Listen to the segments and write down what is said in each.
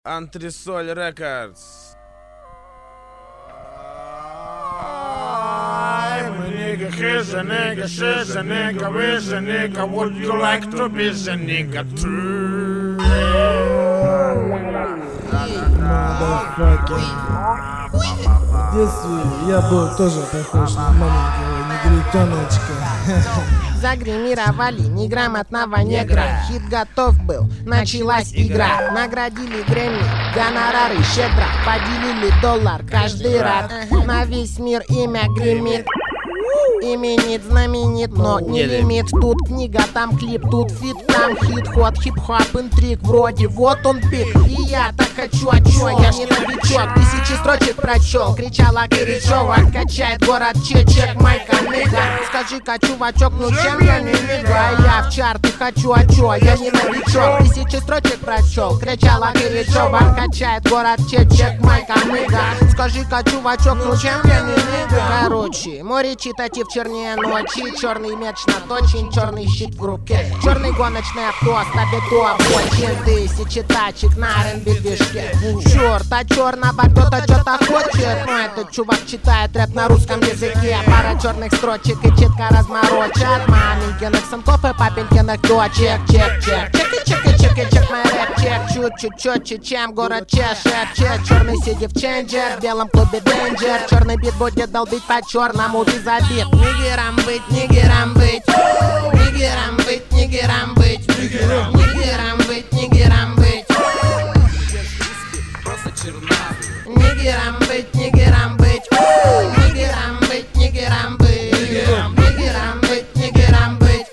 Антресоль Рекордс. I'm a nigga, he's a nigga, she's a nigga, we's a nigga. Would you like to be the nigga too? В детстве я был тоже похож на маленького негритеночка. Загримировали неграмотного негра. Хит готов был, началась игра. Наградили Грэмми, гонорары щедро. Поделили $1 каждый раз. На весь мир имя гремит. Именит, знаменит, но не лимит. Тут книга, там клип, тут фит, там хит-ход, хип-хоп, интриг вроде, вот он пик. И я так хочу, а чё, я ж не новичок. 1000 строчек прочел, кричала Горячева. Качает город чечек, майка, нига. Скажи-ка, чувачок, ну чем я не нига? Я в чарты хочу, а чё, я не новичок. 1000 строчек прочел, кричала Горячева. Качает город чечек, майка, нига. Скажи-ка, чувачок, ну чем я не нига? Короче, мой речитатив чернее ночи, черный меч наточен, черный щит в руке, черный гоночный авто, стабито обочин, 1000 тачек на R&B движке. Черт, а черного кто-то что-то хочет, но этот чувак читает рэп на русском языке. Пара черных строчек и четко разморочат маменькиных сынков и папенькиных дочек. Чек, чек, мой рэп, чек, чуть-чуть четче, чем город чешет. Черный сидит в ченджер, в белом клубе Денджер, черный бит будет долбить по черному визабит. Нигерам быть, нигерам быть, нигерам быть, нигерам быть, нигерам быть, нигерам быть, нигерам быть, нигерам быть, нигерам быть, нигерам быть, нигерам быть, нигерам быть.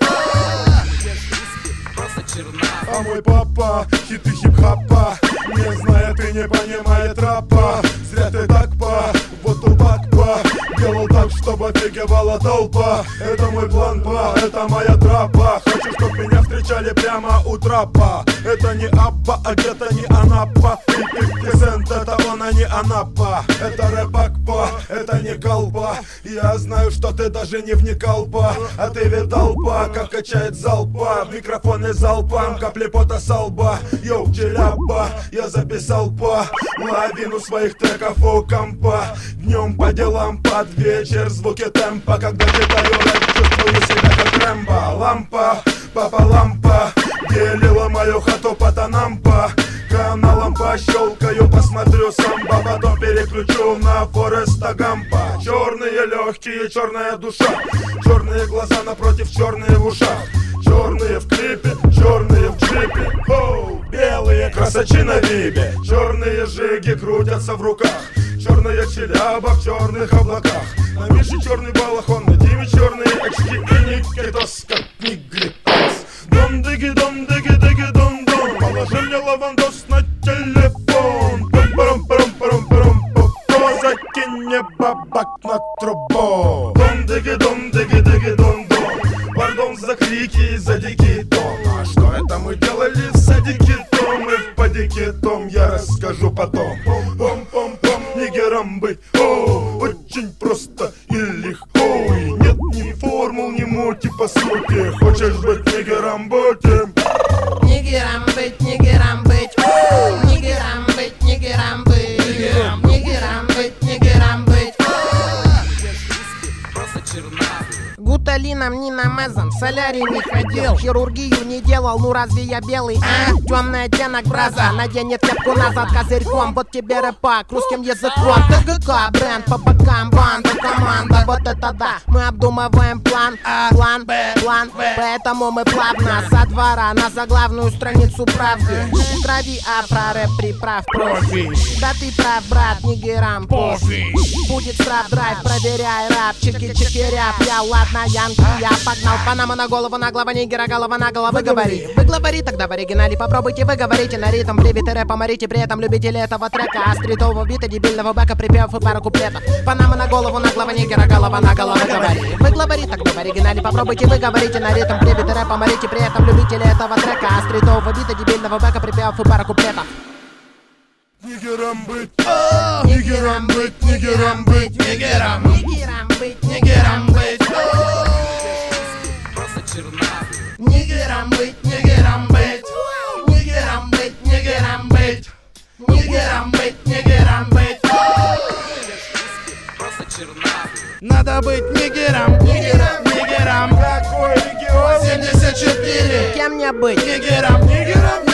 А мой папа хиты хип-хопа не знает и не понимает рэпа. Зря ты так вот тупак делал так, чтобы офигевала толпа. Это мой план Б, это моя трапа. Хочу, чтоб меня встречали прямо у трапа. Это не Абба, а где-то не Анапа. 50 Cent, это он, а не Анапа. Это рэп Акпа, это не колба. Я знаю, что ты даже не вникал па. А ты видал па, как качает залпа. Микрофоны залпом, капли пота со лба. Йоу, челяба, я записал па лавину своих треков у компа. Днем по делам, под вечер звуки темпа. Когда читаю рэп, чувствую себя как Рэмбо. Лампа, папа лампа, делила мою хату по тонам по каналам пощелкаю, посмотрю самбо, потом переключу на Фореста Гампа. Черные легкие, черная душа, черные глаза напротив, черные в ушах. Черные в клипе, черные в джипе. Оу, белые красачи на вибе. Черные жиги крутятся в руках. Черная челяба в черных облаках. На Мише черный балахон, на Диме черные очки. И Никитос как Нигритос. Дом-диги-дом-диги-диги-дом-дом. Положи мне лавандос на телефон. Пам-парам-парам-парам-парам-парам. Закинь мне бабак на трубу. Дом-диги-дом-диги-диги-дом-дом. Пардон за крики и за дикий тон. А что это мы делали с адикитом и в падикитом, я расскажу потом. Пом-пом-пом, нигерам быть, о, очень просто и легко. И нет ни формул, ни мути по сути. Хочешь быть нигерам, будем. Нигерам быть, нигерам быть, нигерам быть, нигерам быть, нигерам быть, нигерам быть. Гуталином не намазан, в солярий не ходил, хирургию не делал, ну разве я белый, а? Темный оттенок браза, наденет кепку назад козырьком, вот тебе рэпак русским языком. ТГК, бренд по бокам, банда, команда, вот это да. Мы обдумываем план А, план Б, поэтому мы плавно со двора на заглавную страницу правды. Трави, а про рэп приправ профи. Да ты прав, брат, нигерам пофиг. Будет страп-драйв, проверяй рэп, чики-чики-ряп. Я ладно, янки, я погнал. Панама на голову, на глава нигера, голова на голову. Вы говори тогда в оригинале. Попробуйте, вы говорите на ритм. Привиты рэпа, морите, при этом любители этого трека. А стритового бита, дебильного бэка, припев и пару куплетов. Панама на голову, на глава нигера, голова на голову. Вы говори тогда в оригинале. Попробуйте, вы говорите на ритм. Привиты рэпа, морите, при этом любители этого трека. А стритового бита, дебильного бэка, припев и пару куплетов. Нигерам быть, нигерам быть, нигерам быть, нигерам быть, нигерам быть, нигерам быть, нигерам быть, нигерам быть, нигерам быть. Нигером быть, нигером быть. Надо быть нигером, нигером, нигером. Какой регион? 74. Кем мне быть? Нигером, нигером.